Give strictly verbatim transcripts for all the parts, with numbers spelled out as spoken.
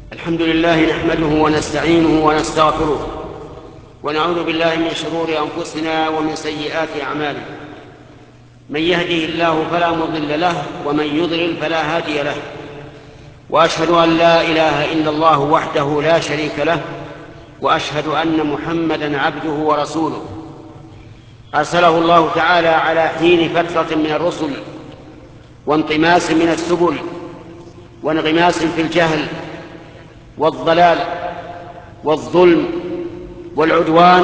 الحمد لله نحمده ونستعينه ونستغفره ونعوذ بالله من شرور أنفسنا ومن سيئات أعمالنا. من يهده الله فلا مضل له ومن يضلل فلا هادي له، وأشهد أن لا إله إلا الله وحده لا شريك له، وأشهد أن محمدًا عبده ورسوله أرسله الله تعالى على حين فترة من الرسل وانطماس من السبل وانغماس في الجهل والضلال والظلم والعدوان،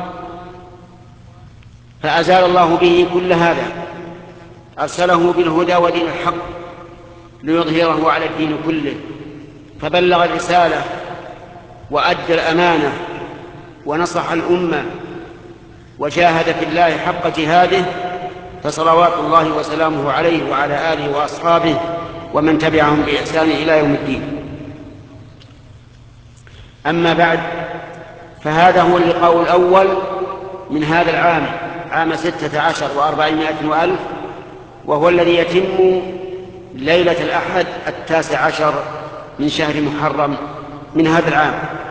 فأزال الله به كل هذا. أرسله بالهدى ودين الحق ليظهره على الدين كله، فبلغ الرسالة وأدى الأمانة ونصح الأمة وجاهد في الله حق جهاده، فصلوات الله وسلامه عليه وعلى آله وأصحابه ومن تبعهم بإحسان إلى يوم الدين. أما بعد، فهذا هو اللقاء الأول من هذا العام، عام ستة عشر وأربعمائة وألف، وهو الذي يتم ليلة الأحد التاسع عشر من شهر محرم من هذا العام.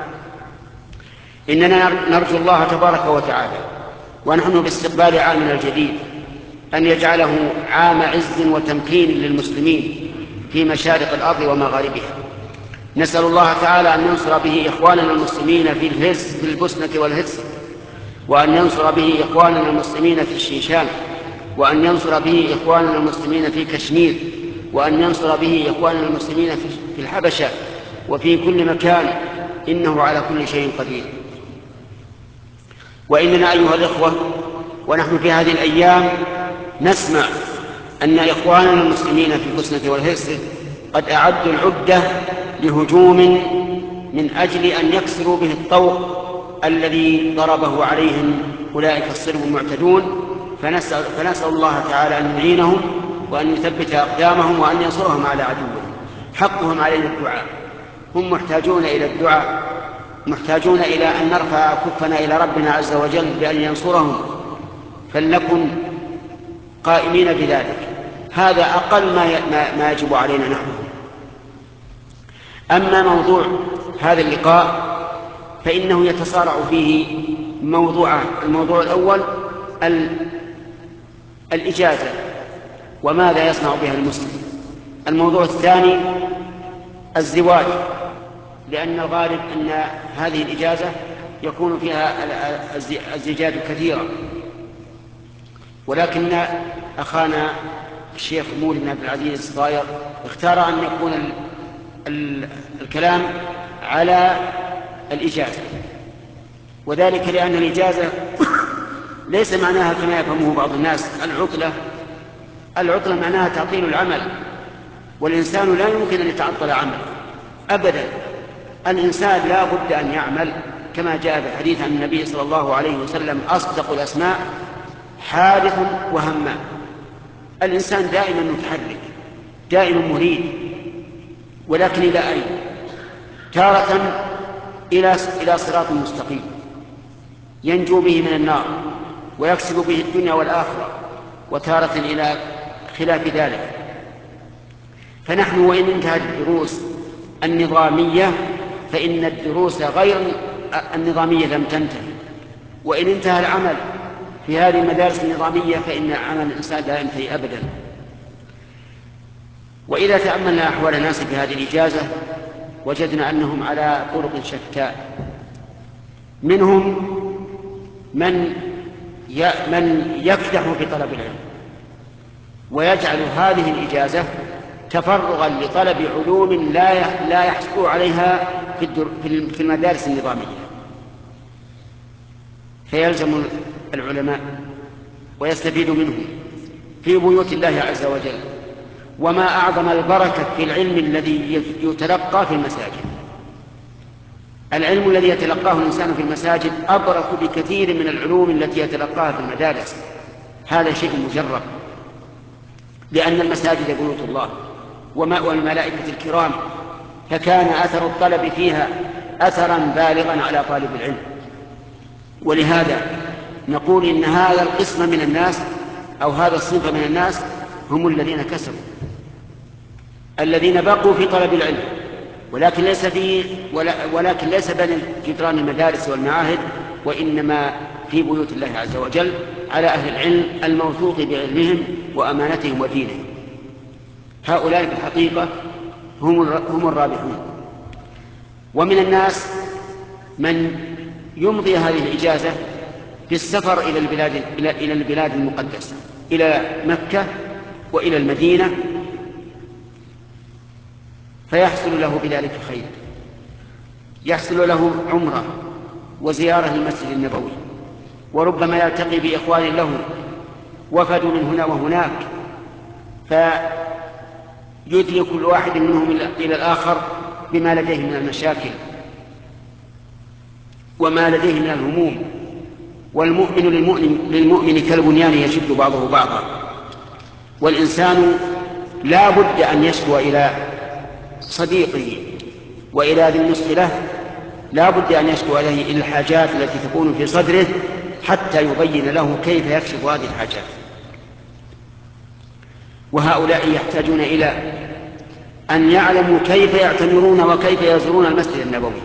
إننا نرجو الله تبارك وتعالى ونحن باستقبال عامنا الجديد أن يجعله عام عز وتمكين للمسلمين في مشارق الأرض ومغاربها. نسأل الله تعالى أن ينصر به إخواننا المسلمين في الهرس في البوسنة والهرسك، وأن ينصر به إخواننا المسلمين في الشيشان، وأن ينصر به إخواننا المسلمين في كشمير، وأن ينصر به إخواننا المسلمين في الحبشة وفي كل مكان، إنه على كل شيء قدير. وإننا أيها الإخوة ونحن في هذه الأيام نسمع أن إخواننا المسلمين في البوسنة والهرسك قد أعدوا العدة لهجوم من أجل أن يكسروا به الطوق الذي ضربه عليهم أولئك الصرب المعتدون، فنسأل, فنسأل الله تعالى أن يعينهم وأن يثبت أقدامهم وأن ينصرهم على عدوهم. حقهم علينا الدعاء، هم محتاجون إلى الدعاء، محتاجون إلى أن نرفع كفنا إلى ربنا عز وجل بأن ينصرهم، فلنكن قائمين بذلك. هذا أقل ما يجب علينا نحن. أما موضوع هذا اللقاء فإنه يتصارع فيه موضوعان: الموضوع الأول الإجازة وماذا يصنع بها المسلم، الموضوع الثاني الزواج، لأن الغالب أن هذه الإجازة يكون فيها الزيجات كثيرة، ولكن أخانا الشيخ مولى بن عبد العزيز الصغير اختار أن يكون الكلام على الإجازة، وذلك لأن الإجازة ليس معناها كما يفهمه بعض الناس العطلة. العطلة معناها تعطيل العمل، والإنسان لا يمكن أن يتعطل عمله أبدا. الإنسان لا بد أن يعمل، كما جاء في الحديث عن النبي صلى الله عليه وسلم: أصدق الأسماء حادث وهمام. الإنسان دائما متحرك، دائما مريد، ولكن إلى أين؟ تارة إلى إلى صراط مستقيم ينجو به من النار ويكسب به الدنيا والآخرة، وتارة إلى خلاف ذلك. فنحن وإن انتهت الدروس النظامية فإن الدروس غير النظامية لم تنتهي، وإن انتهى العمل في هذه المدارس النظامية فإن عمل الإنسان لا ينتهي أبدا. وإذا تأملنا أحوال الناس في هذه الإجازة وجدنا أنهم على طرق شتى. منهم من من يكدح في طلب العلم ويجعل هذه الإجازة تفرغا لطلب علوم لا لا يحصل عليها في المدارس النظامية، فيلزم العلماء ويستفيد منهم في بيوت الله عز وجل. وما أعظم البركة في العلم الذي يتلقى في المساجد. العلم الذي يتلقاه الإنسان في المساجد أبرك بكثير من العلوم التي يتلقاها في المدارس. هذا شيء مجرب، لأن المساجد بيوت الله ومأوى الملائكة الكرام، فكان أثر الطلب فيها أثرا بالغا على طالب العلم. ولهذا نقول إن هذا القسم من الناس أو هذا الصنف من الناس هم الذين كسبوا، الذين بقوا في طلب العلم ولكن ليس فيه ولكن ليس بين جدران المدارس والمعاهد، وإنما في بيوت الله عز وجل على أهل العلم الموثوق بعلمهم وأمانتهم ودينهم. هؤلاء في الحقيقة هم الرابحون. ومن الناس من يمضي هذه الإجازة في السفر إلى البلاد إلى البلاد المقدسة، إلى مكة وإلى المدينة، فيحصل له بذلك خير، يحصل له عمرة وزيارة للمسجد النبوي، وربما يلتقي بإخوان له وفد من هنا وهناك، فيدلي كل واحد منهم إلى الآخر بما لديه من المشاكل وما لديه من الهموم. والمؤمن للمؤمن, للمؤمن كالبنيان يشد بعضه بعضا. والإنسان لا بد أن يشكو إلى صديقه وإلى ذي النصح له، لا بد أن يشكو إليه إلى الحاجات التي تكون في صدره حتى يبين له كيف يكشف هذه الحاجات. وهؤلاء يحتاجون إلى أن يعلموا كيف يعتمرون وكيف يزورون المسجد النبوي،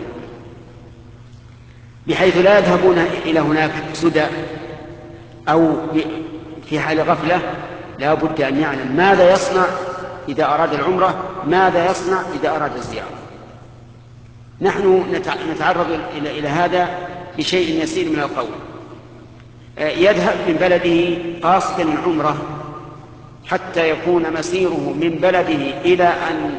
بحيث لا يذهبون إلى هناك سدى أو في حال غفلة. لا بد أن يعلم ماذا يصنع إذا أراد العمرة، ماذا يصنع إذا أراد الزيارة. نحن نتعرض إلى هذا بشيء يسير من القول. يذهب من بلده قاصدا العمرة حتى يكون مسيره من بلده إلى أن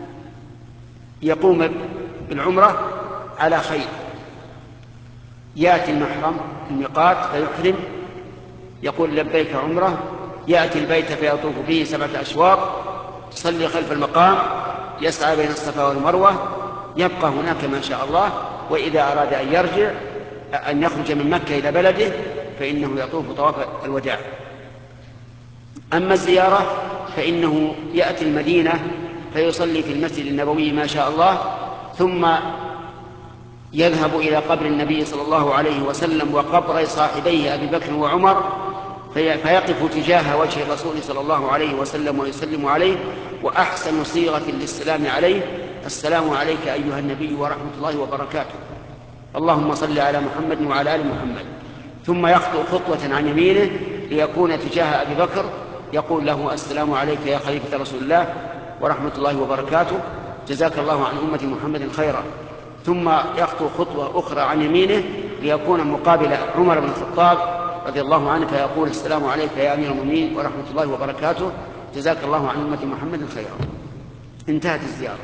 يقوم بالعمرة على خير. يأتي المحرم الميقات فيحرم، يقول لبيك عمرة، يأتي البيت فيطوف به سبعة أشواط، يصلي خلف المقام، يسعى بين الصفا والمروة، يبقى هناك ما شاء الله. وإذا أراد أن يرجع أن يخرج من مكة إلى بلده فإنه يطوف طواف الوداع. أما الزيارة فإنه يأتي المدينة فيصلي في المسجد النبوي ما شاء الله، ثم يذهب إلى قبر النبي صلى الله عليه وسلم وقبر صاحبيه أبي بكر وعمر، فيقف تجاه وجه الرسول صلى الله عليه وسلم ويسلم عليه. وأحسن صيغة للسلام عليه: السلام عليك أيها النبي ورحمة الله وبركاته، اللهم صل على محمد وعلى آل محمد. ثم يخطو خطوة عن يمينه ليكون تجاه أبي بكر، يقول له: السلام عليك يا خليفة رسول الله ورحمة الله وبركاته، جزاك الله عن أمة محمد خيرا. ثم يخطو خطوة أخرى عن يمينه ليكون مقابل عمر بن الخطاب رضي الله عنه، فيقول: السلام عليك يا أمير المؤمنين ورحمة الله وبركاته، جزاك الله عن أمة محمد خيرا. انتهت الزيارة.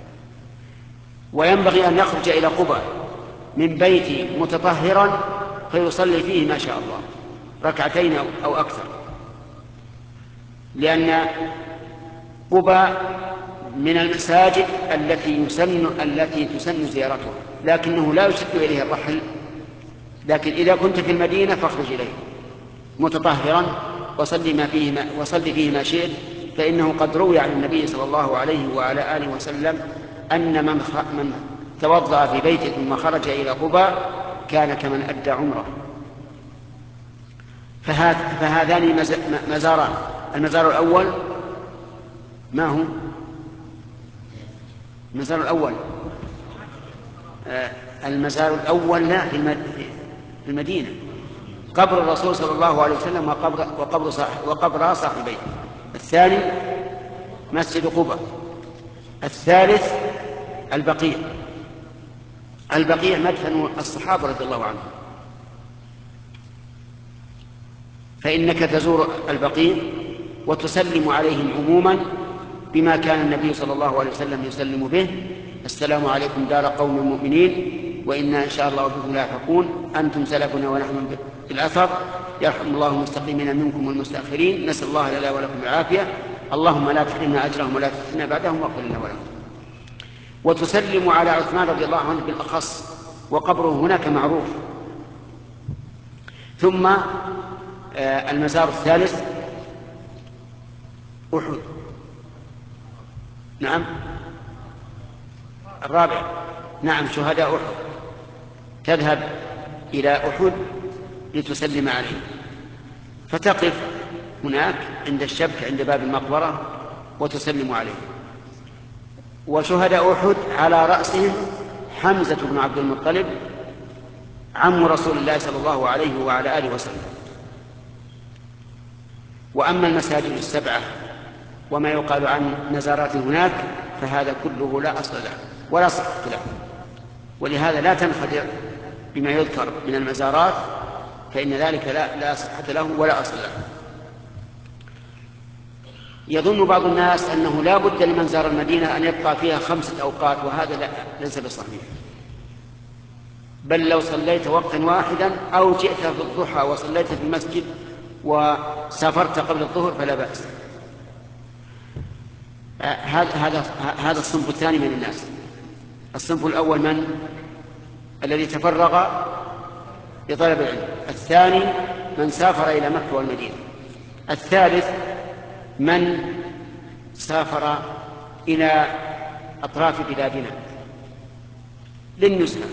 وينبغي أن يخرج إلى قباء من بيتي متطهرا فيصلي فيه ما شاء الله ركعتين أو أكثر، لأن قباء من المساجد التي يسن التي تسن زيارتها، لكنه لا يشد إليه الرحل. لكن إذا كنت في المدينة فاخرج إليه متطهرا وصلي ما فيه ما وصلي فيه ما شئت، فإنه قد روي عن النبي صلى الله عليه وعلى آله وسلم أن من من توضأ في بيته ثم خرج إلى قباء كان كمن أدى عمره. فهذان مزاران: المزار الأول ما هو؟ المزار الأول آه المزار الأول لا في المدينة، قبر الرسول صلى الله عليه وسلم وقبر وقبر صاحب وقبر صاحبيه. الثاني مسجد قباء. الثالث البقيع. البقيع مدفن الصحابة رضي الله عنهم، فإنك تزور البقيع وتسلم عليهم عموما بما كان النبي صلى الله عليه وسلم يسلم به: السلام عليكم دار قوم مؤمنين وإنا إن شاء الله بكم لاحقون، أنتم سلفنا ونحن بالأثر، يرحم الله المستقيمين منكم والمستأخرين، نسأل الله لنا ولكم العافية، اللهم لا تحرمنا أجرهم ولا تفتنا بعدهم واغفر لنا ولهم. وتسلم على عثمان رضي الله عنه بالأخص، وقبره هناك معروف. ثم آه المزار الثالث أحد. نعم الرابع. نعم شهداء أحد، تذهب إلى أحد لتسلم عليه، فتقف هناك عند الشبك عند باب المقبرة وتسلم عليه. وشهداء أحد على رأسهم حمزة بن عبد المطلب عم رسول الله صلى الله عليه وعلى آله وسلم. وأما المساجد السبعة وما يقال عن مزارات هناك فهذا كله لا أصل له ولا صحة له، ولهذا لا تنخدع بما يذكر من المزارات، فإن ذلك لا, لا صحة له ولا أصل له. يظن بعض الناس أنه لا بد لمن زار المدينة أن يبقى فيها خمسة أوقات، وهذا لا ليس بصحيح، بل لو صليت وقتا واحدا أو جئت في الضحى وصليت في المسجد وسافرت قبل الظهر فلا بأس. هذا هذا الصنف الثاني من الناس. الصنف الأول من الذي تفرغ لطلب العلم، الثاني من سافر إلى مكة والمدينة، الثالث من سافر إلى أطراف بلادنا للنزهة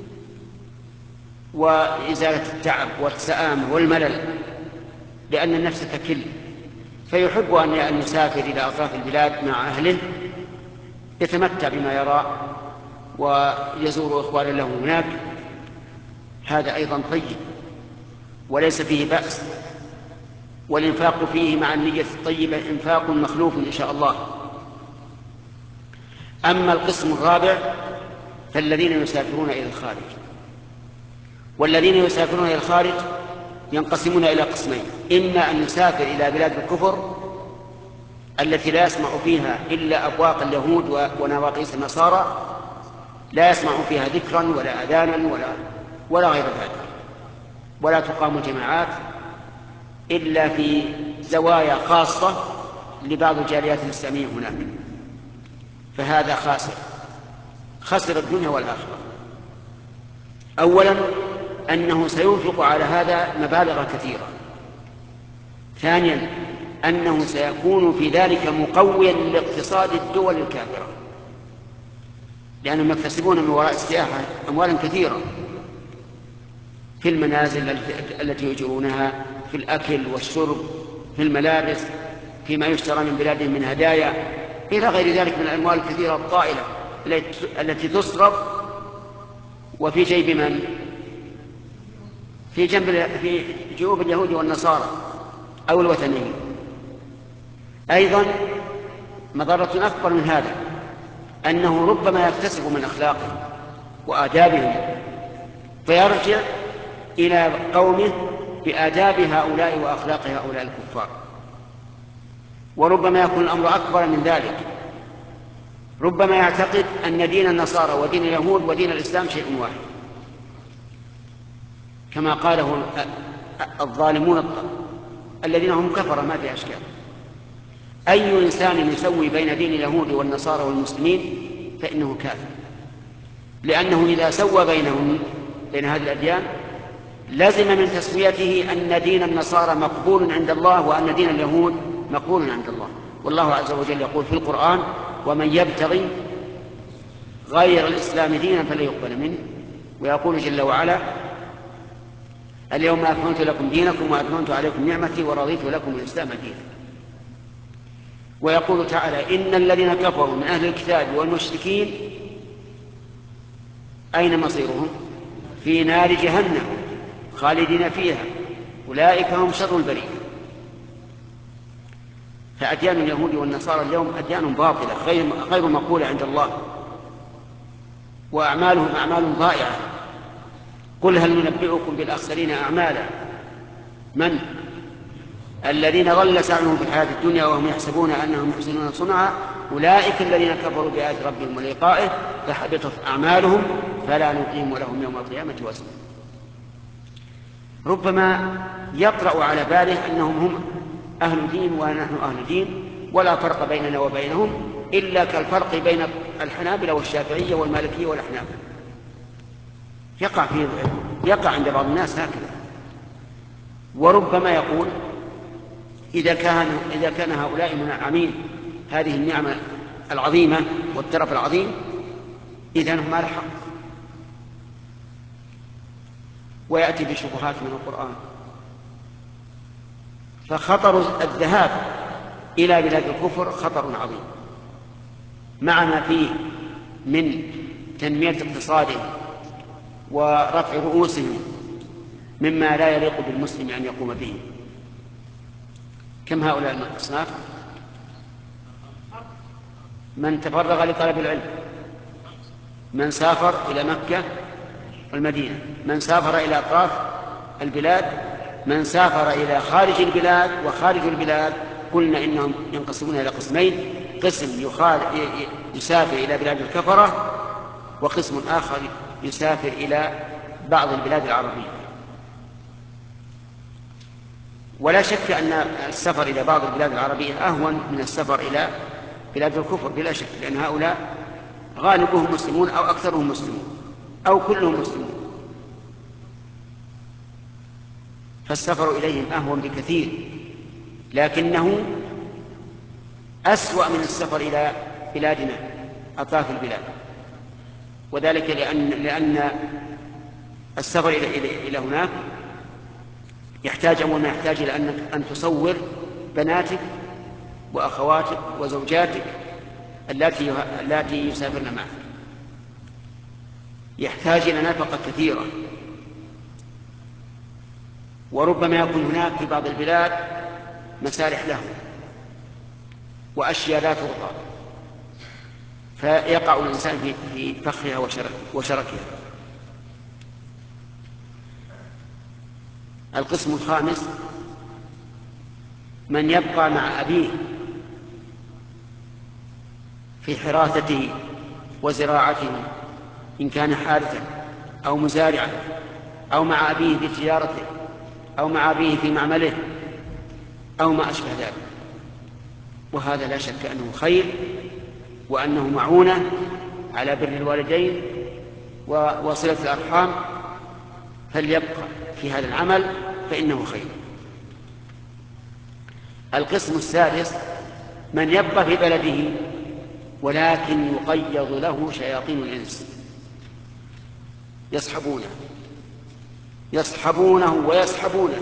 وإزالة التعب والسآمة والملل، لأن النفس تكل، فيحب أن يسافر إلى أطراف البلاد مع أهله يتمتع بما يرى ويزور إخوانا له هناك. هذا أيضا طيب وليس فيه بأس، والإنفاق فيه مع النية الطيبة إنفاق مخلوف إن شاء الله. أما القسم الرابع فالذين يسافرون إلى الخارج، والذين يسافرون إلى الخارج ينقسمون إلى قسمين: إما أن يسافر إلى بلاد الكفر التي لا يسمع فيها إلا أبواق اليهود ونواقيس النصارى، لا يسمع فيها ذكرا ولا أذانا ولا, ولا غير ذلك، ولا تقام جماعات إلا في زوايا خاصة لبعض الجاليات الإسلامية هناك، فهذا خاسر خسر الدنيا والآخرة. أولا أنه سينفق على هذا مبالغ كثيرة. ثانيا أنه سيكون في ذلك مقويا لاقتصاد الدول الكافرة، لأنهم يكتسبون من وراء السياحة أموالا كثيرة في المنازل التي يجرونها، في الأكل والشرب، في الملابس، فيما يشترى من بلادهم من هدايا، إلى غير ذلك من الأموال الكثيرة الطائلة التي تصرف وفي جيب من؟ في جنب في جيوب اليهود والنصارى أو الوثنيين. أيضا مضرة أكبر من هذا أنه ربما يكتسب من أخلاقهم وآدابهم فيرجع إلى قومه بآداب هؤلاء وأخلاق هؤلاء الكفار، وربما يكون الأمر أكبر من ذلك، ربما يعتقد أن دين النصارى ودين اليهود ودين الإسلام شيء واحد، كما قاله الظالمون الذين هم كفر ما في أشكال. أي إنسان يسوي بين دين اليهود والنصارى والمسلمين فإنه كافر، لأنه إذا سوى بينهم بين هذه الأديان لازم من تسويته أن دين النصارى مقبول عند الله وأن دين اليهود مقبول عند الله. والله عز وجل يقول في القرآن: ومن يبتغي غير الإسلام دينا فلا يقبل منه. ويقول جل وعلا: اليوم أكملت لكم دينكم وأتممت عليكم نعمتي ورضيت لكم الإسلام دينا. ويقول تعالى: إن الذين كفروا من أهل الكتاب والمشركين أين مصيرهم؟ في نار جهنم خالدين فيها أولئك هم شر البرية. فأديان اليهود والنصارى اليوم أديان باطلة غير غير مقبولة عند الله، وأعمالهم أعمال ضائعة. قل هل ننبئكم بالأخسرين أعمالا؟ من؟ الذين ضل سعيهم في الحياة الدنيا وهم يحسبون أنهم يحسنون صنعا أولئك الذين كفروا بآيات ربهم ولقائه فحبطت أعمالهم فلا نقيم لهم يوم القيامة وزنا. ربما يطرأ على باله أنهم هم أهل دين ونحن أهل دين ولا فرق بيننا وبينهم إلا كالفرق بين الحنابلة والشافعية والمالكية والأحناف. يقع في يقع عند بعض الناس هكذا. وربما يقول: إذا كان إذا كان هؤلاء منعمين هذه النعمة العظيمة والترف العظيم إذن هم على الحق، ويأتي بشبهات من القرآن. فخطر الذهاب إلى بلاد الكفر خطر عظيم، مع ما فيه من تنمية اقتصادهم ورفع رؤوسهم مما لا يليق بالمسلم أن يقوم به. كم هؤلاء الأصناف؟ من تفرغ لطلب العلم، من سافر إلى مكة والمدينة، من سافر إلى أطراف البلاد، من سافر إلى خارج البلاد وخارج البلاد. قلنا إنهم ينقسمون إلى قسمين: قسم يسافر إلى بلاد الكفرة، وقسم آخر يسافر إلى بعض البلاد العربية. ولا شك أن السفر إلى بعض البلاد العربية أهون من السفر إلى بلاد الكفر بلا شك، لأن هؤلاء غالبهم مسلمون أو أكثرهم مسلمون أو كلهم مسلمون، فالسفر إليهم أهون بكثير، لكنه أسوأ من السفر إلى بلادنا أطراف البلاد. وذلك لأن, لأن السفر إلى, إلى, إلى هناك يحتاج أول ما يحتاج إلى أنك أن تصور بناتك وأخواتك وزوجاتك التي التي يسافرن معك، يحتاج إلى نفقة كثيرة، وربما يكون هناك في بعض البلاد مسارح له وأشياء لا ترضى، فيقع الإنسان في فخها وشركها. القسم الخامس: من يبقى مع أبيه في حراثته وزراعته إن كان حارثا أو مزارعا، أو مع أبيه في تجارته، أو مع أبيه في معمله، أو ما أشبه ذلك. وهذا لا شك أنه خير، وأنه معونة على بر الوالدين وصلة الأرحام، فليبقى في هذا العمل فإنه خير. القسم السادس: من يبقى في بلده ولكن يقيض له شياطين الإنس يصحبونه يصحبونه ويسحبونه،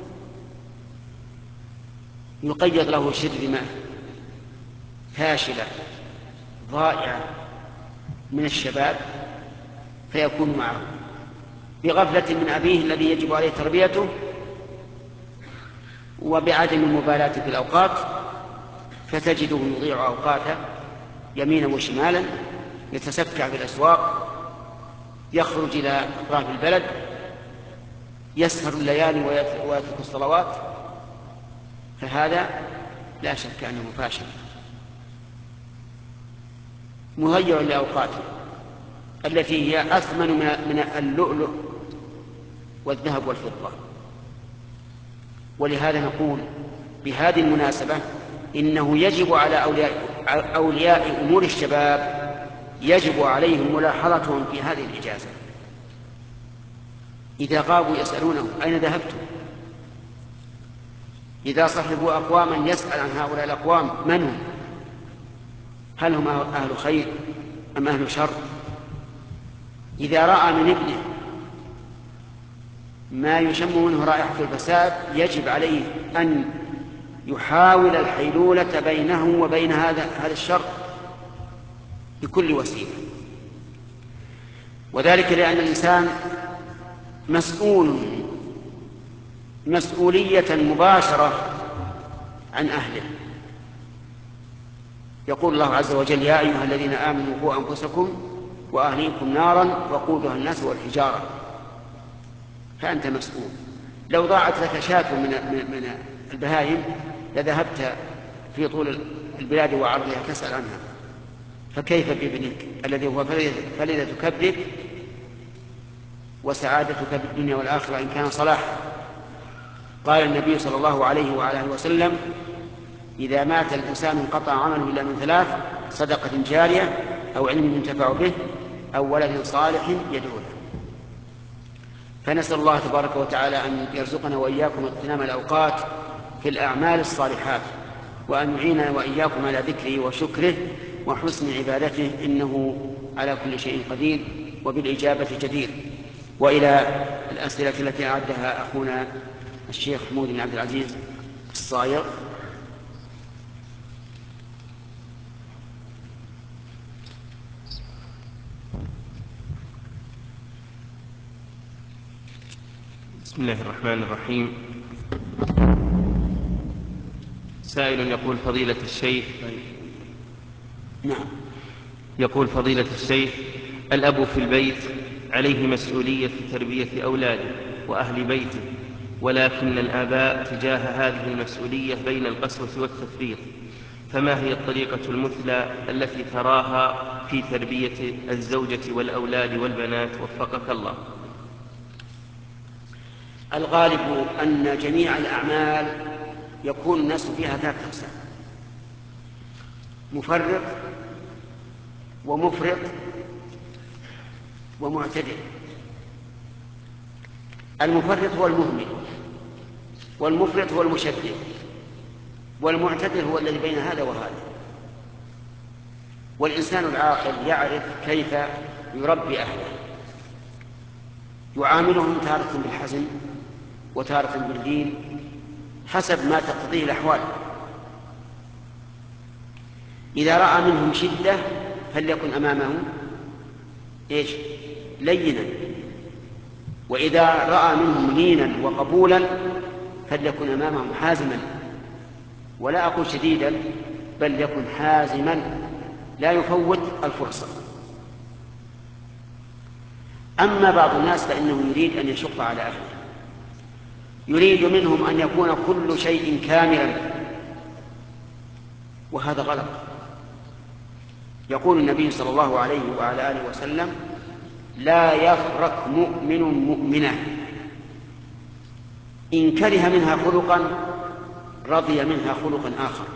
يقيض له شرذمة فاشلة ضائعة من الشباب، فيكون معه بغفلة من أبيه الذي يجب عليه تربيته، وبعدم المبالاة في الأوقات، فتجده يضيع أوقاته يمينا وشمالا، يتسكع في الأسواق، يخرج إلى أطراف البلد، يسهر الليالي ويترك الصلوات، فهذا لا شك أنه فاشل مضيع لأوقاته التي هي أثمن من اللؤلؤ والذهب والفضة. ولهذا نقول بهذه المناسبة إنه يجب على أولياء, أولياء أمور الشباب يجب عليهم ملاحظتهم في هذه الإجازة. إذا غابوا يسألونه: أين ذهبتم؟ إذا صحبوا أقواما يسأل عن هؤلاء الأقوام: من هم؟ هل هم أهل خير أم أهل شر؟ إذا رأى من ابنه ما يشم منه رائحة الفساد يجب عليه أن يحاول الحيلولة بينه وبين هذا هذا الشر بكل وسيلة. وذلك لأن الإنسان مسؤول مسؤولية مباشرة عن أهله. يقول الله عز وجل: يا أيها الذين آمنوا قوا أنفسكم وأهليكم نارا وقودها الناس والحجارة. فأنت مسؤول. لو ضاعت لك شاة من من البهائم لذهبت في طول البلاد وعرضها تسأل عنها، فكيف بابنك الذي هو فلذة كبدك وسعادتك في الدنيا والآخرة إن كان صلاحا. قال النبي صلى الله عليه وعلى آله وسلم: إذا مات الإنسان انقطع عمله إلا من ثلاث: صدقة جارية، أو علم ينتفع به، أو ولد صالح يدعو له. فنسأل الله تبارك وتعالى أن يرزقنا وإياكم اغتنام الأوقات في الأعمال الصالحات، وأن يعيننا وإياكم على ذكره وشكره وحسن عبادته، إنه على كل شيء قدير وبالإجابة جدير. وإلى الأسئلة التي أعدها أخونا الشيخ حمود بن عبد العزيز الصايغ. بسم الله الرحمن الرحيم. سائل يقول فضيلة الشيخ نعم يقول فضيلة الشيخ الأب في البيت عليه مسؤولية تربية أولاده وأهل بيته، ولكن الآباء تجاه هذه المسؤولية بين القسوة والتفريط، فما هي الطريقة المثلى التي تراها في تربية الزوجة والأولاد والبنات وفقك الله؟ الغالب أن جميع الأعمال يكون الناس فيها ذات أقسام: مفرط ومفرط ومعتدل. المفرط هو المهمل، والمفرط هو المشدد، والمعتدل هو الذي بين هذا وهذا. والإنسان العاقل يعرف كيف يربي أهله، يعاملهم تارة بالحزم وتارة باللين حسب ما تقتضيه الأحوال. إذا رأى منهم شدة فليكن أمامه إيش؟ لينا، وإذا رأى منهم لينا وقبولا فليكن أمامهم حازما، ولا أقول شديدا بل يكن حازما لا يفوت الفرصة. أما بعض الناس فإنه يريد أن يشق على أهله، يريد منهم أن يكون كل شيء كاملا، وهذا غلط. يقول النبي صلى الله عليه وعلى آله وسلم: لا يفرق مؤمن مؤمنة إن كره منها خلقا رضي منها خلقا آخر.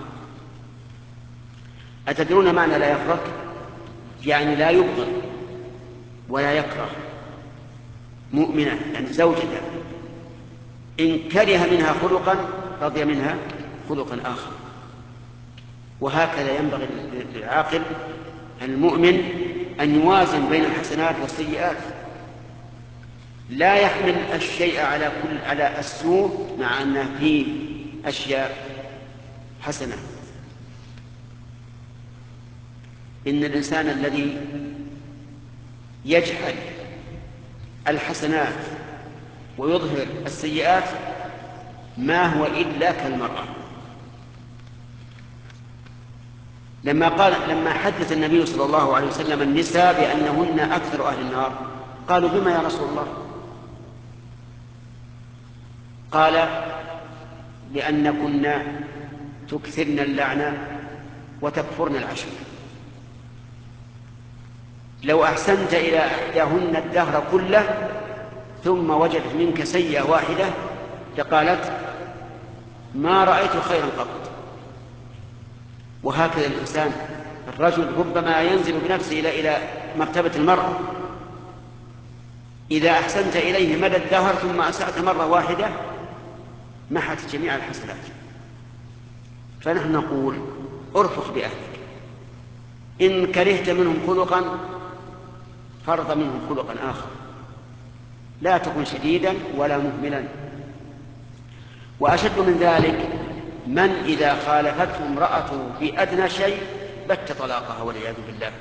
أتدرون معنى لا يفرق؟ يعني لا يبغض ولا يكره مؤمنة، يعني زوجته، إن كره منها خلقا رضي منها خلقا آخر. وهكذا ينبغي للعاقل المؤمن أن يوازن بين الحسنات والسيئات، لا يحمل الشيء على كل على السوء مع أنه فيه أشياء حسنة. إن الإنسان الذي يجحد الحسنات ويظهر السيئات ما هو إلا كالمرأة. لما قال لما حدث النبي صلى الله عليه وسلم النساء بأنهن أكثر أهل النار قالوا: بما يا رسول الله؟ قال: لأنكن تكثرن اللعنة وتكفرن العشر. لو أحسنت إلى إحداهن الدهر كله ثم وجدت منك سيئة واحدة لقالت: ما رأيت خيرا قط. وهكذا الإنسان، الرجل ربما ينزل بنفسه إلى إلى مرتبة المرأة. إذا أحسنت إليه مدى الدهر ثم أسأت مرة واحدة محت جميع الحسنات. فنحن نقول: ارفق بأهلك، إن كرهت منهم خلقا فرض منهم خلقا آخر، لا تكن شديدا ولا مهملا. وأشد من ذلك من إذا خالفته امرأته في أدنى شيء بت طلاقها والعياذ بالله.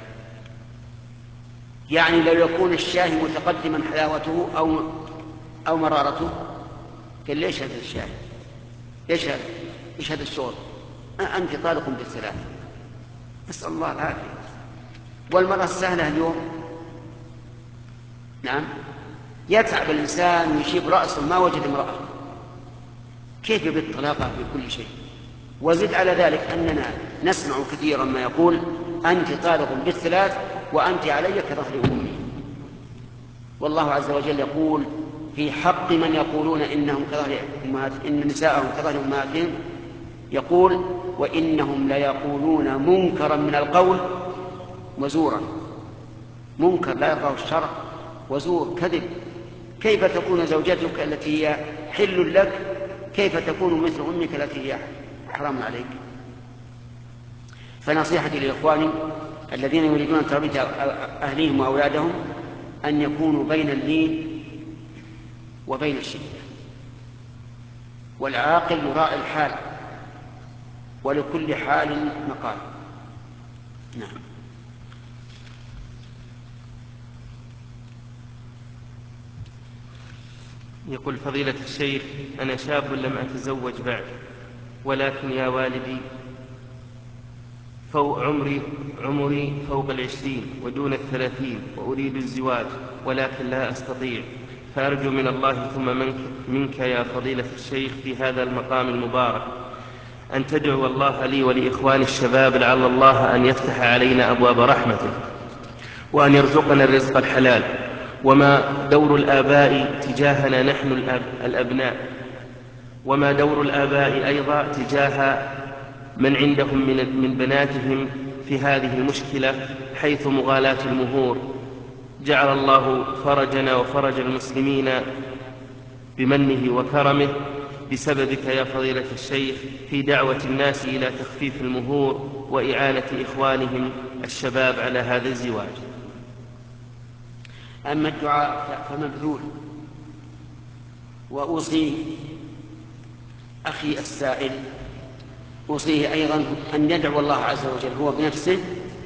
يعني لو يكون الشاي متقدما حلاوته أو أو مرارته، قال: ليش هذا الشاي؟ ليش هذا؟ إيش هذا الشغل؟ أنت طالق بالثلاث. نسأل الله العافية. والمرأة السهلة اليوم، نعم، يتعب الإنسان ويشيب رأسه ما وجد امرأة، كيف يبت طلاقها في كل شيء؟ وزد على ذلك أننا نسمع كثيرا ما يقول: أنت طالق بالثلاث وأنت علي كظهر أمي. والله عز وجل يقول في حق من يقولون إنهم كظهر أمهات إن نساءهم كظهر أمهاتهم، يقول: وإنهم ليقولون منكرا من القول وزورا. منكر لا يرضاه الشرع، وزور كذب. كيف تكون زوجتك التي هي حل لك كيف تكون مثل أمك التي هي حرام عليك؟ فنصيحتي لإخواني الذين يريدون تربية أهليهم وأولادهم أن يكونوا بين اللين وبين الشدة. والعاقل يراعي الحال، ولكل حال مقال. نعم. يقول فضيلة الشيخ: أنا شاب لم أتزوج بعد، ولكن يا والدي فوق عمري عمري فوق العشرين ودون الثلاثين، وأريد الزواج ولكن لا أستطيع، فأرجو من الله ثم منك, منك يا فضيلة الشيخ في هذا المقام المبارك أن تدعو الله لي ولإخواني الشباب لعل الله أن يفتح علينا أبواب رحمته وأن يرزقنا الرزق الحلال. وما دور الآباء تجاهنا نحن الأب الأبناء وما دور الآباء أيضا تجاه من عندهم من, من بناتهم في هذه المشكلة، حيث مغالاة المهور. جعل الله فرجنا وفرج المسلمين بمنه وكرمه بسببك يا فضيلة الشيخ في دعوة الناس إلى تخفيف المهور وإعانة إخوانهم الشباب على هذا الزواج. أما الدعاء فمبذول، وأوصي أخي السائل أوصيه أيضا أن يدعو الله عز وجل هو بنفسه،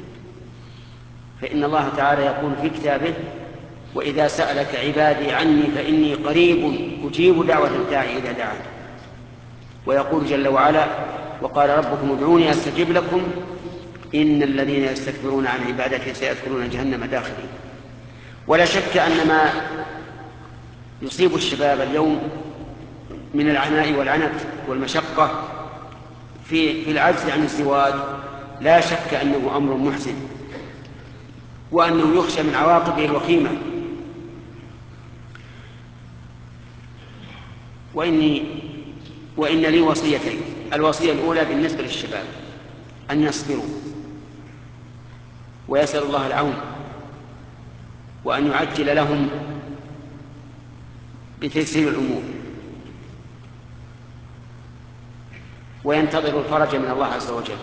فإن الله تعالى يقول في كتابه: وإذا سألك عبادي عني فإني قريب أجيب دعوة الداعي إذا دعان. ويقول جل وعلا: وقال ربكم ادعوني أستجب لكم إن الذين يستكبرون عن عبادتي سيدخلون جهنم داخلين. ولا شك أن ما يصيب الشباب اليوم من العناء والعنت والمشقة في, في العجز عن الزواج لا شك أنه أمر محزن، وأنه يخشى من عواقبه الوخيمة. وإني وإن لي وصيتين: الوصية الأولى بالنسبة للشباب أن يصبروا ويسأل الله العون، وأن يعجل لهم بتيسير الأمور، وينتظروا الفرج من الله عز وجل.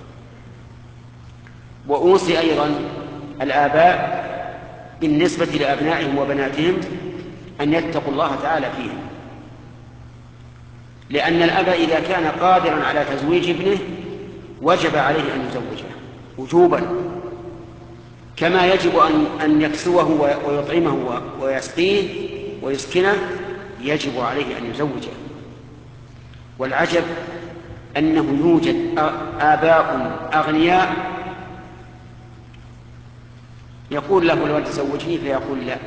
وأوصي أيضا الآباء بالنسبة لأبنائهم وبناتهم أن يتقوا الله تعالى فيهم، لأن الأب إذا كان قادرا على تزويج ابنه وجب عليه أن يزوجه وجوبا، كما يجب أن يكسوه ويطعمه ويسقيه ويسكنه، يجب عليه أن يزوجه. والعجب أنه يوجد آباء أغنياء يقول له: لو تزوجني، فيقول: لا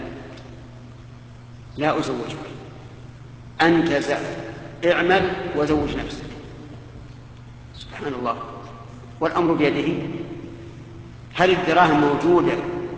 لا أزوجك، أنت اعمل وزوج نفسك. سبحان الله، والأمر بيده. هل الدراهم موجودة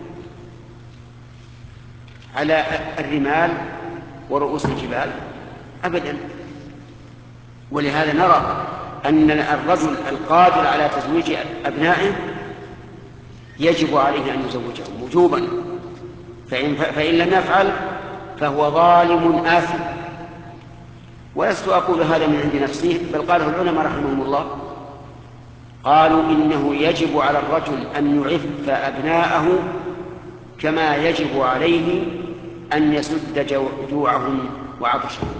على الرمال ورؤوس الجبال؟ أبدا. ولهذا نرى أن الرجل القادر على تزويج أبنائه يجب عليه أن يزوجهم وجوبا، فإن, فإن لم يفعل فهو ظالم آثم. ولست أقول هذا من عند نفسي، بل قاله العلماء رحمهم الله، قالوا إنه يجب على الرجل أن يعف أبناءه كما يجب عليه أن يسد جوعهم وعطشهم.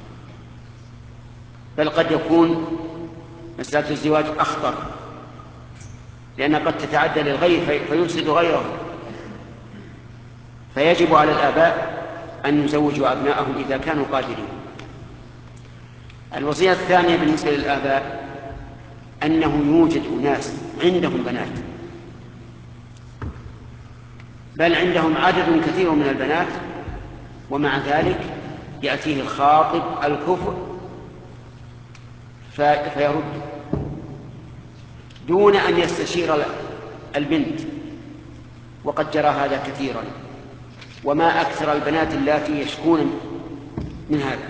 بل قد يكون مسألة الزواج أخطر، لأن قد تتعدى للغير فيفسد غيره، فيجب على الآباء أن يزوجوا أبناءهم إذا كانوا قادرين. الوصية الثانية بالنسبة للآباء أنه يوجد أناس عندهم بنات، بل عندهم عدد كثير من البنات، ومع ذلك يأتيه الخاطب الكفء فيرد دون أن يستشير البنت، وقد جرى هذا كثيرا. وما أكثر البنات اللاتي يشكون من هذا،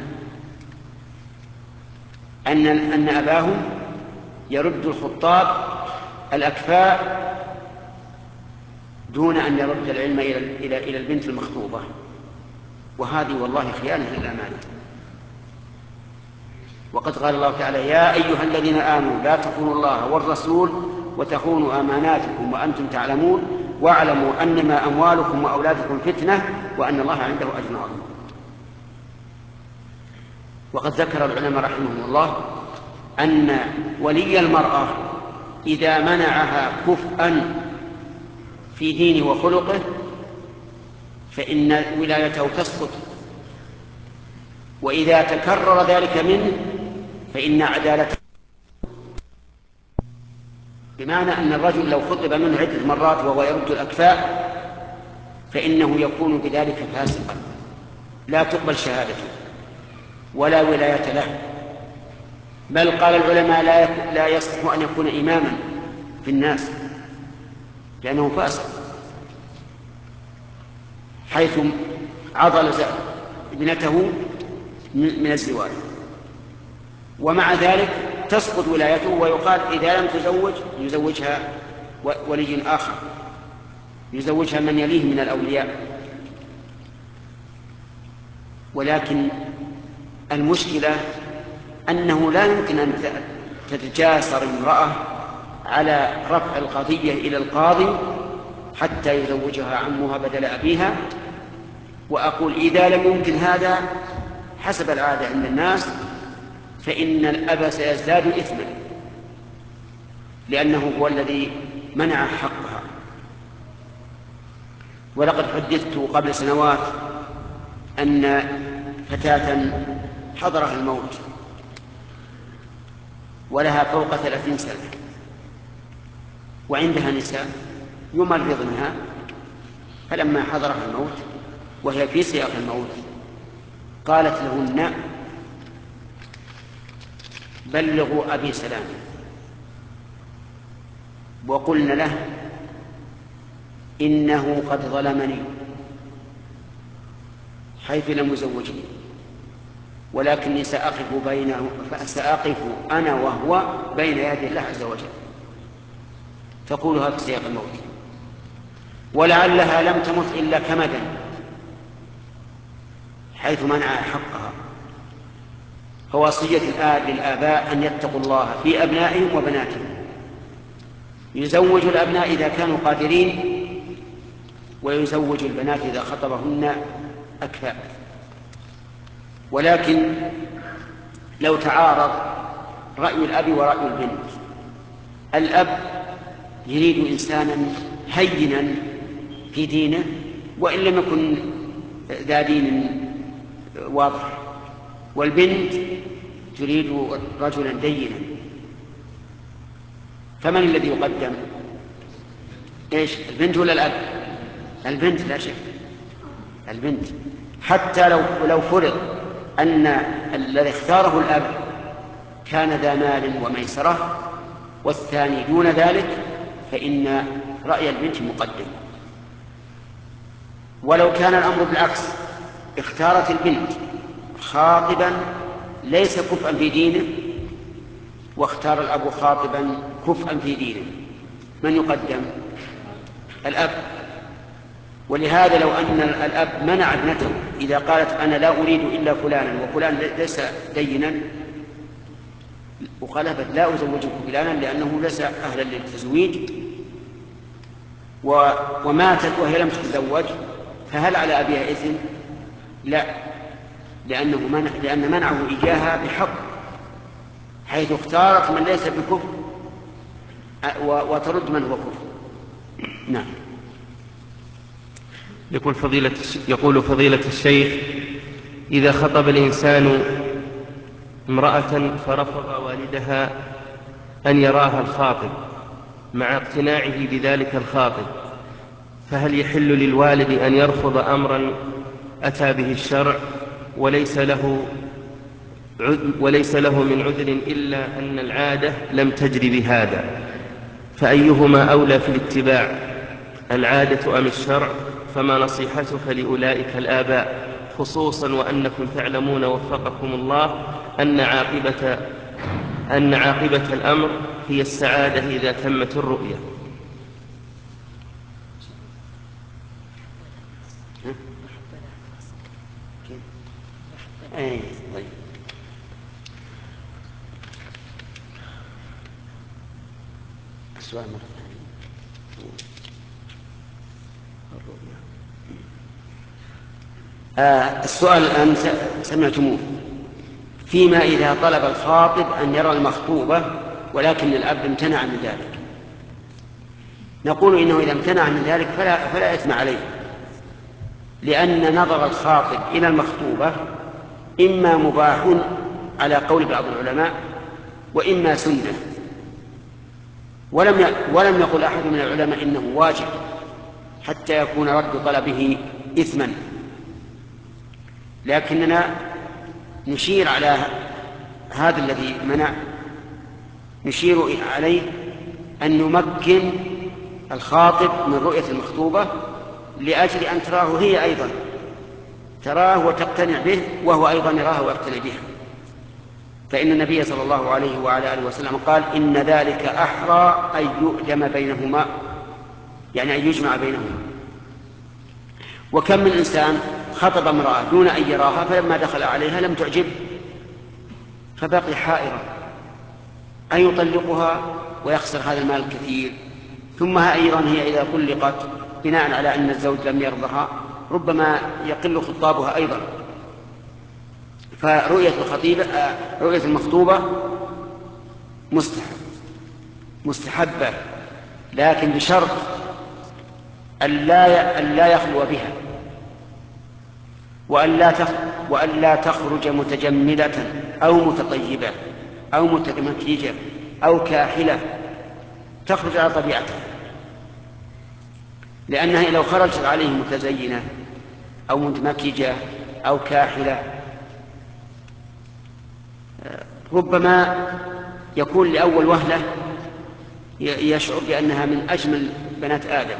أن أن أباهم يرد الخطاب الأكفاء دون أن يرد العلم إلى إلى إلى البنت المخطوبة، وهذه والله خيانة للأمانة. وقد قال الله تعالى: يا أيها الذين آمنوا لا تخونوا الله والرسول وتخونوا أماناتكم وأنتم تعلمون واعلموا أنما أموالكم وأولادكم فتنة وأن الله عنده أجر عظيم. وقد ذكر العلماء رحمهم الله أن ولي المرأة إذا منعها كفءا في دينه وخلقه فإن ولايته تسقط وإذا تكرر ذلك منه فإن عدالته، بمعنى أن الرجل لو خطب منه عدة مرات وهو يرد الأكفاء فإنه يكون بذلك فاسقا لا تقبل شهادته ولا ولاية له، بل قال العلماء لا لا يصح أن يكون إماما في الناس لأنه فاسق، حيث عضل ابنته من الزواج، ومع ذلك تسقط ولايته ويقال إذا لم تزوج يزوجها ولي آخر، يزوجها من يليه من الأولياء. ولكن المشكلة أنه لا يمكن أن تتجاسر امرأة على رفع القضية إلى القاضي حتى يزوجها عمها بدل أبيها. وأقول إذا لم يمكن هذا حسب العادة عند الناس فإن الأب سيزداد إثما لأنه هو الذي منع حقها. ولقد حدثت قبل سنوات أن فتاة حضرها الموت ولها فوق ثلاثين سنة وعندها نساء يمرضنها، فلما حضرها الموت وهي في سياق الموت قالت لهن بلغوا أبي سلام، وقلن له إنه قد ظلمني حيث لم يزوجني، ولكني سأقف بينه فسأقف أنا وهو بين يدي الله عز وجل. تقولها في سياق الموت، ولعلها لم تمت إلا كمدا حيث منع حقها. فوصية الآن للآباء أن يتقوا الله في أبنائهم وبناتهم، يزوج الأبناء إذا كانوا قادرين ويزوج البنات إذا خطبهن أكفاء. ولكن لو تعارض رأي الأب ورأي البنت، الأب يريد إنسانا هينا في دينه وإن لم يكن ذا دين واضح، والبنت تريد رجلا دينا، فمن الذي يقدم؟ إيش، البنت ولا الأب؟ البنت لا شك، البنت. حتى لو لو فرض أن الذي اختاره الأب كان ذا مال وميسرة والثاني دون ذلك فإن رأي البنت مقدم. ولو كان الأمر بالعكس، اختارت البنت خاطبا ليس كفءا في دينه واختار الأب خاطبا كفءا في دينه، من يقدم؟ الأب. ولهذا لو أن الأب منع ابنته إذا قالت أنا لا أريد إلا فلانا وفلان ليس دينا، وقال لا أزوجك فلانا لأنه ليس أهلا للتزويج، وماتت وهي لم تتزوج، فهل على أبيها إثم؟ لا، لأنه منع، لأن منعه إياها بحق، حيث اختارت من ليس بكفر وترد من هو كفر. نعم. يقول فضيلة يقول فضيلة الشيخ: إذا خطب الإنسان امرأة فرفض والدها أن يراها الخاطب مع اقتناعه بذلك الخاطب، فهل يحل للوالد أن يرفض أمرا أتى به الشرع وليس له وليس له من عذر إلا أن العادة لم تجر بهذا، فأيهما أولى في الاتباع، العادة أم الشرع؟ فما نصيحتك لأولئك الآباء، خصوصا وأنكم تعلمون وفقكم الله أن عاقبة أن عاقبة الأمر هي السعادة إذا تمت الرؤية. السؤال مرة ثانية. آه السؤال الآن سمعتموه، فيما إذا طلب الخاطب أن يرى المخطوبة ولكن الأب امتنع من ذلك، نقول إنه إذا امتنع من ذلك فلا, فلا إثم عليه، لأن نظر الخاطب إلى المخطوبة إما مباح على قول بعض العلماء وإما سنة، ولم ولم يقل أحد من العلماء إنه واجب حتى يكون رد طلبه إثما، لكننا نشير على هذا الذي منع، نشير عليه أن نمكن الخاطب من رؤية المخطوبة لأجل أن تراه هي أيضا، تراه وتقتنع به وهو أيضا يراه ويقتنع بها. فإن النبي صلى الله عليه وعلى آله وسلم قال إن ذلك أحرى أن يؤدم بينهما، يعني أن يجمع بينهما. وكم من إنسان خطب امرأة دون أن يراها، فلما دخل عليها لم تعجب فبقي حائرا أن يطلقها ويخسر هذا المال الكثير، ثم أيضا هي إذا طلقت بناء على أن الزوج لم يرضها ربما يقل خطابها أيضا. فرؤية الخطيبة رؤية المخطوبة مستحب مستحبة، لكن بشرط أن لا يخلو بها، وأن لا تخرج متجملة أو متطيبة أو متمكيجة أو كاحلة، تخرج على طبيعتها، لأنها لو خرجت عليه متزينة أو متمكيجة أو كاحلة ربما يكون لأول وهلة يشعر بأنها من أجمل بنات آدم،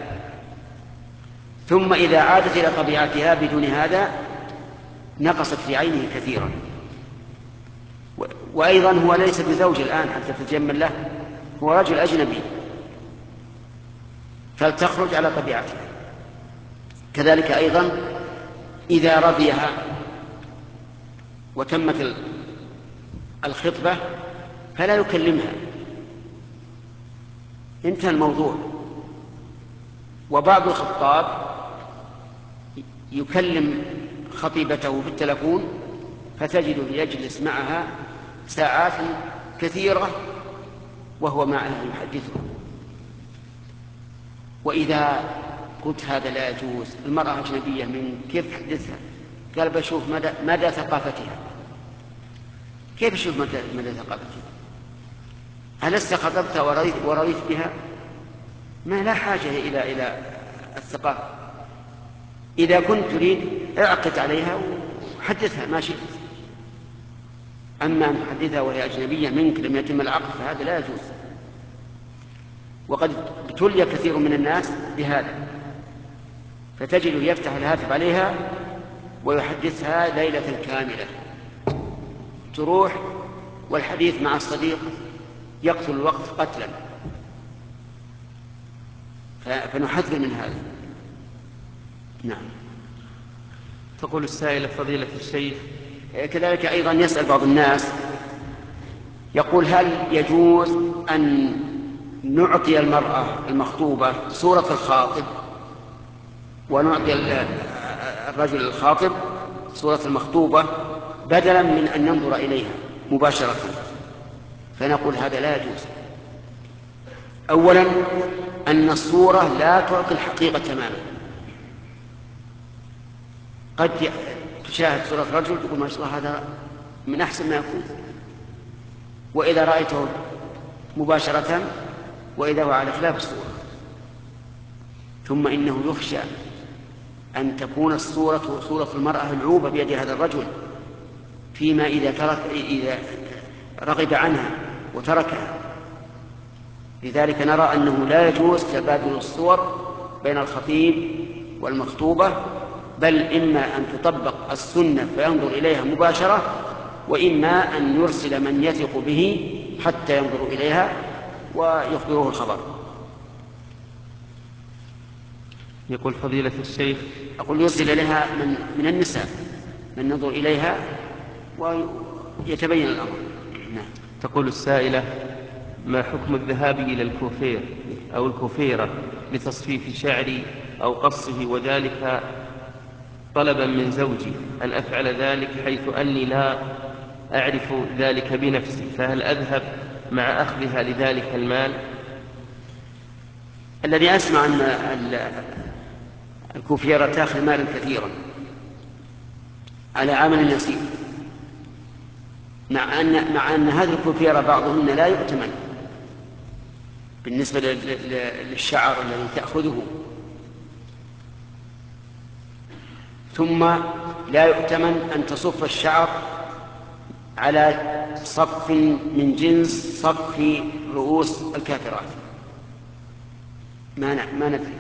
ثم إذا عادت إلى طبيعتها بدون هذا نقصت في عينه كثيرا. وأيضا هو ليس بزوج الآن حتى تتجمل له، هو رجل أجنبي، فلتخرج على طبيعتها. كذلك أيضا إذا رضيها وتمت الخطبة فلا يكلمها، انتهى الموضوع. وبعض الخطاب يكلم خطيبته بالتلفون فتجد يجلس معها ساعات كثيرة وهو معها يحدثها. وإذا قلت هذا لا يجوز، المرأة أجنبية من كيف تحدثها؟ قال بشوف مدى, مدى ثقافتها. كيف أشوف مدى, مدى ثقافتها؟ ألست خطبتها ورضيت, ورضيت بها؟ ما لا حاجة إلى إلى الثقافة. إذا كنت تريد اعقد عليها وحدثها ما شئت، أما أن تحدثها وهي أجنبية منك لم يتم العقد فهذا لا يجوز. وقد ابتلي كثير من الناس بهذا، فتجد يفتح الهاتف عليها ويحدثها ليلة كاملة، تروح والحديث مع الصديق يقتل الوقت قتلا. فنحذر من هذا. نعم. تقول السائلة فضيلة الشيخ، كذلك أيضا يسأل بعض الناس يقول هل يجوز أن نعطي المرأة المخطوبة صورة الخاطب ونعطي الرجل الخاطب صورة المخطوبة بدلا من أن ننظر إليها مباشرة؟ فنقول هذا لا يجوز. أولا أن الصورة لا تعطي الحقيقة تماما. قد تشاهد صورة رجل تقول ما شاء الله هذا من أحسن ما يكون، وإذا رأيته مباشرة وإذا هو على خلاف الصورة. ثم إنه يخشى أن تكون الصورة صورة المرأة العوبة بيد هذا الرجل فيما إذا ترك إذا رغب عنها وتركها. لذلك نرى أنه لا يجوز تبادل الصور بين الخطيب والمخطوبة، بل إما أن تطبق السنة فينظر إليها مباشرة، وإما أن يرسل من يثق به حتى ينظر إليها ويخبره الخبر. يقول فضيلة الشيخ، أقول يرسل إليها من, من النساء من ينظر إليها ويتبين الأمر. نعم. تقول السائلة ما حكم الذهاب إلى الكوفير أو الكوفيرة لتصفيف شعري أو قصه، وذلك طلبا من زوجي أن أفعل ذلك حيث أني لا أعرف ذلك بنفسي، فهل أذهب مع أخذها لذلك المال؟ الذي أسمع أن الكوفيرة تأخذ مالا كثيرا على عمل يسير، مع أن, مع أن هذه الكفيرة بعضهن لا يؤتمن بالنسبة للشعر الذي تأخذه. ثم لا يؤتمن أن تصف الشعر على صف من جنس صف رؤوس الكافرات، ما ما ندري.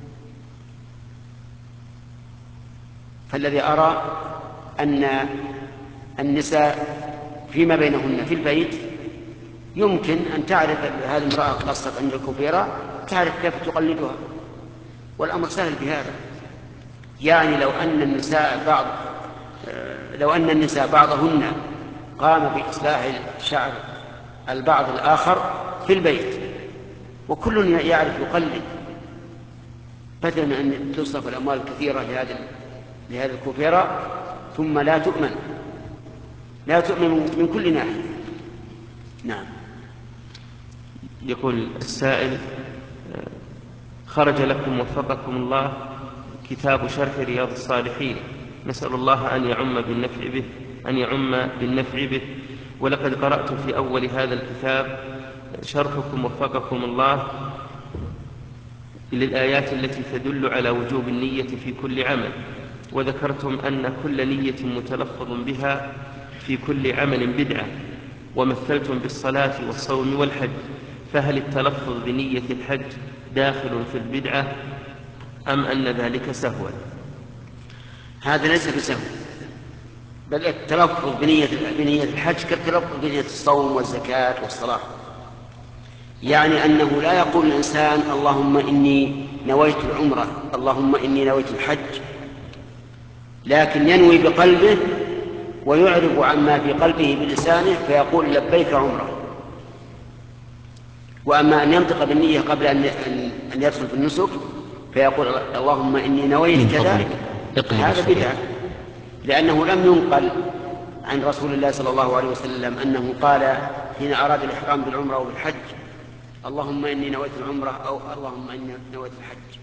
فالذي أرى أن النساء فيما بينهن في البيت يمكن أن تعرف هذه المرأة قصت عند الكفيرة، تعرف كيف تقلدها، والأمر سهل بهذا. يعني لو أن النساء بعض لو أن النساء بعضهن قام بإصلاح شعر البعض الآخر في البيت وكل يعرف يقلد، بدلا من أن تصرف الأموال الكثيرة لهذه لهذه الكفيرة ثم لا تؤمن لا تؤمن من كل ناحية. نعم. يقول السائل: خرج لكم وفقكم الله كتاب شرح رياض الصالحين، نسأل الله أن يعم بالنفع به أن يعم بالنفع به ولقد قرأت في أول هذا الكتاب شرحكم وفقكم الله للآيات التي تدل على وجوب النية في كل عمل، وذكرتم أن كل نية متلفظ بها في كل عمل بدعة، ومثلتم بالصلاة والصوم والحج، فهل التلفظ بنية الحج داخل في البدعة أم أن ذلك سهوا؟ هذا ليس بسهو، بل التلفظ بنية بنية الحج كالتلفظ بنية الصوم والزكاة والصلاة. يعني أنه لا يقول الإنسان اللهم إني نويت العمرة، اللهم إني نويت الحج، لكن ينوي بقلبه ويعرب عما في قلبه بلسانه فيقول لبيك عمرة. وأما أن ينطق بالنية قبل أن أن يدخل في النسك فيقول اللهم إني نويت كذا، هذا بدعة، لأنه لم ينقل عن رسول الله صلى الله عليه وسلم أنه قال حين أراد الإحرام بالعمرة أو بالحج اللهم إني نويت العمرة أو اللهم إني نويت الحج.